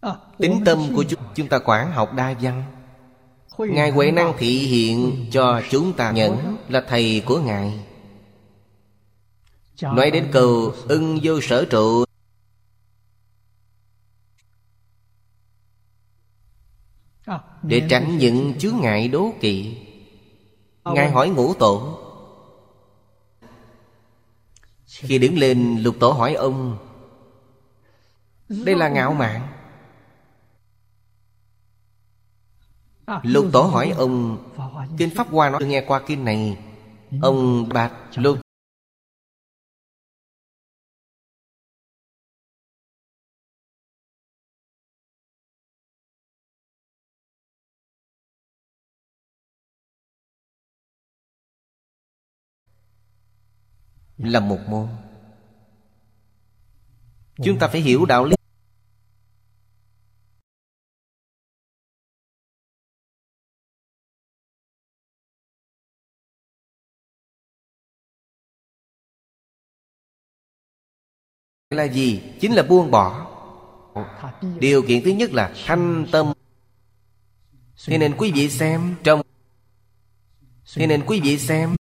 Tín tâm của chúng ta quán học đa văn. Ngài Huệ Năng thị hiện cho chúng ta nhận là thầy của Ngài. Nói đến câu ưng vô sở trụ, để tránh những chướng ngại đố kỵ. Ngài hỏi Ngũ Tổ. Khi đứng lên, Lục Tổ hỏi ông. Đây là ngạo mạn. Lục Tổ hỏi ông. Kinh Pháp Hoa nói nghe qua kinh này. Ông bạch Lục là một môn. Chúng ta phải hiểu đạo lý. Là gì? Chính là buông bỏ. Điều kiện thứ nhất là thanh tâm. Thế nên quý vị xem